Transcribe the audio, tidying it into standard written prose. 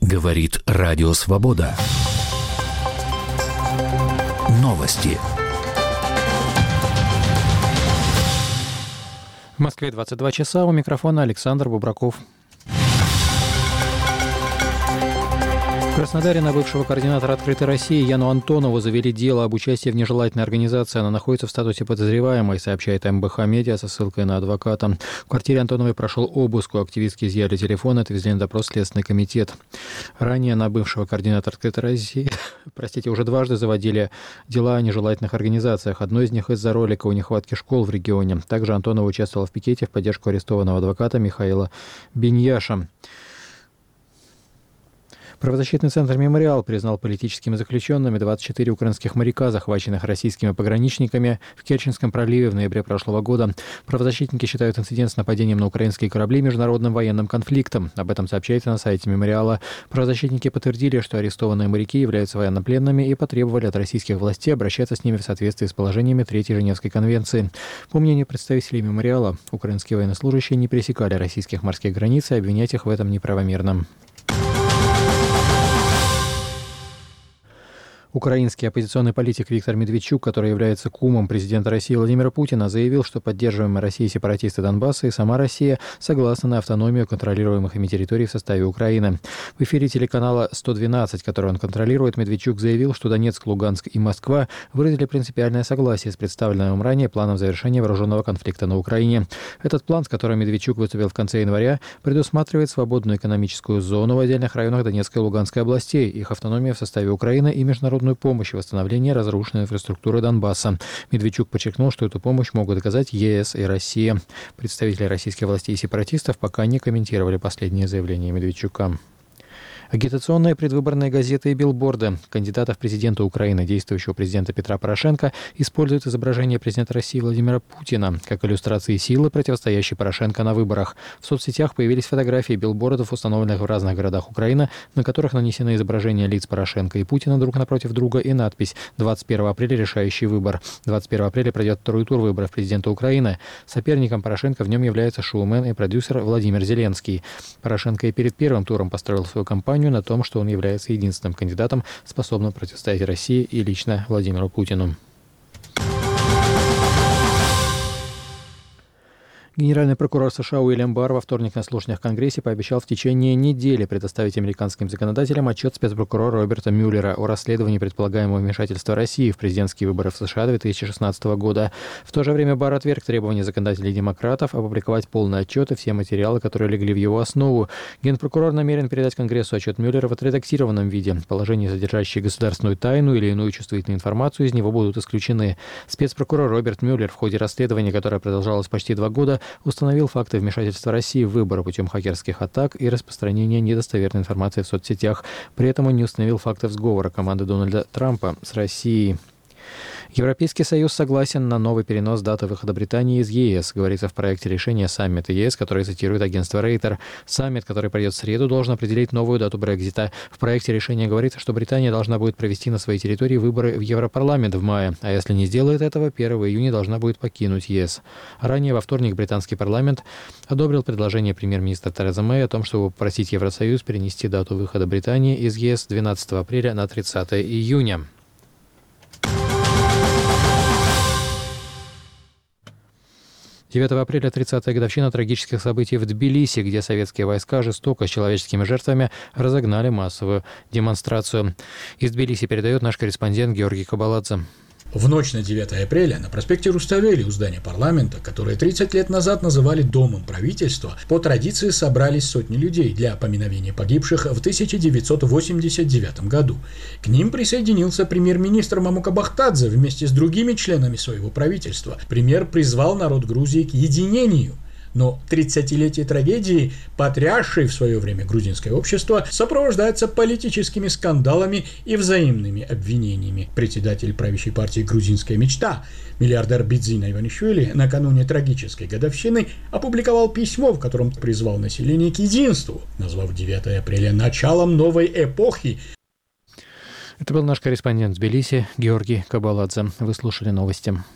Говорит Радио Свобода. Новости. В Москве 22 часа. У микрофона Александр Бубраков. В Краснодаре на бывшего координатора «Открытой России» Яну Антонову завели дело об участии в нежелательной организации. Она находится в статусе подозреваемой, сообщает МБХ Медиа со ссылкой на адвоката. В квартире Антоновой прошел обыск. У активистки изъяли телефон, отвезли на допрос в Следственный комитет. Ранее на бывшего координатора «Открытой России» уже дважды заводили дела о нежелательных организациях. Одно из них из-за ролика о нехватке школ в регионе. Также Антонова участвовала в пикете в поддержку арестованного адвоката Михаила Беньяша. Правозащитный центр «Мемориал» признал политическими заключенными 24 украинских моряка, захваченных российскими пограничниками в Керченском проливе в ноябре прошлого года. Правозащитники считают инцидент с нападением на украинские корабли международным военным конфликтом. Об этом сообщается на сайте «Мемориала». Правозащитники подтвердили, что арестованные моряки являются военнопленными и потребовали от российских властей обращаться с ними в соответствии с положениями Третьей Женевской конвенции. По мнению представителей «Мемориала», украинские военнослужащие не пересекали российских морских границ, и обвинять их в этом неправомерно. Украинский оппозиционный политик Виктор Медведчук, который является кумом президента России Владимира Путина, заявил, что поддерживаемые Россией сепаратисты Донбасса и сама Россия согласны на автономию контролируемых ими территорий в составе Украины. В эфире телеканала 112, который он контролирует, Медведчук заявил, что Донецк, Луганск и Москва выразили принципиальное согласие с представленным ранее планом завершения вооруженного конфликта на Украине. Этот план, с которым Медведчук выступил в конце января, предусматривает свободную экономическую зону в отдельных районах Донецкой и Луганской областей, их автономию в составе Украины и международную помощь в восстановлении разрушенной инфраструктуры Донбасса. Медведчук подчеркнул, что эту помощь могут оказать ЕС и Россия. Представители российских властей и сепаратистов пока не комментировали последние заявления Медведчука. Агитационные предвыборные газеты и билборды кандидатов в президенты Украины, действующего президента Петра Порошенко, используют изображение президента России Владимира Путина как иллюстрации силы, противостоящей Порошенко на выборах. В соцсетях появились фотографии билбордов, установленных в разных городах Украины, на которых нанесены изображения лиц Порошенко и Путина друг напротив друга и надпись «21 апреля решающий выбор». 21 апреля пройдет второй тур выборов президента Украины. Соперником Порошенко в нем является шоумен и продюсер Владимир Зеленский. Порошенко и перед первым туром построил свою кампанию на том, что он является единственным кандидатом, способным противостоять России и лично Владимиру Путину. Генеральный прокурор США Уильям Барр во вторник на слушаниях в Конгрессе пообещал в течение недели предоставить американским законодателям отчет спецпрокурора Роберта Мюллера о расследовании предполагаемого вмешательства России в президентские выборы в США 2016 года. В то же время Барр отверг требования законодателей демократов опубликовать полный отчет и все материалы, которые легли в его основу. Генпрокурор намерен передать Конгрессу отчет Мюллера в отредактированном виде. Положения, содержащие государственную тайну или иную чувствительную информацию, из него будут исключены. Спецпрокурор Роберт Мюллер в ходе расследования, которое продолжалось почти 2 года, установил факты вмешательства России в выборы путем хакерских атак и распространения недостоверной информации в соцсетях. При этом он не установил фактов сговора команды Дональда Трампа с Россией. Европейский Союз согласен на новый перенос даты выхода Британии из ЕС, говорится в проекте решения саммита ЕС, который цитирует агентство Рейтер. Саммит, который пройдет в среду, должен определить новую дату Брексита. В проекте решения говорится, что Британия должна будет провести на своей территории выборы в Европарламент в мае, а если не сделает этого, 1 июня должна будет покинуть ЕС. Ранее во вторник британский парламент одобрил предложение премьер-министра Терезы Мэй о том, чтобы попросить Евросоюз перенести дату выхода Британии из ЕС с 12 апреля на 30 июня. 9 апреля 30-я годовщина трагических событий в Тбилиси, где советские войска жестоко с человеческими жертвами разогнали массовую демонстрацию. Из Тбилиси передает наш корреспондент Георгий Кабаладзе. В ночь на 9 апреля на проспекте Руставели у здания парламента, которое 30 лет назад называли Домом правительства, по традиции собрались сотни людей для поминовения погибших в 1989 году. К ним присоединился премьер-министр Мамука Бахтадзе вместе с другими членами своего правительства. Премьер призвал народ Грузии к единению. Но 30-летие трагедии, потрясшей в свое время грузинское общество, сопровождается политическими скандалами и взаимными обвинениями. Председатель правящей партии «Грузинская мечта» миллиардер Бидзина Иванишвили накануне трагической годовщины опубликовал письмо, в котором призвал население к единству, назвав 9 апреля началом новой эпохи. Это был наш корреспондент в Тбилиси Георгий Кабаладзе. Вы слушали новости.